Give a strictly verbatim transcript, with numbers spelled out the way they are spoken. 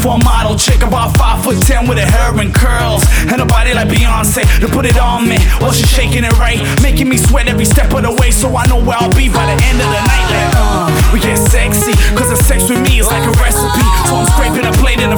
for a model chick, about five foot ten with her hair and curls, and a body like Beyonce to put it on me while she's shaking it right, making me sweat every step of the way. So I know where I'll be by the end of the night. Like, uh, we get sexy, cause the sex with me is like a recipe. So I'm scraping a plate in a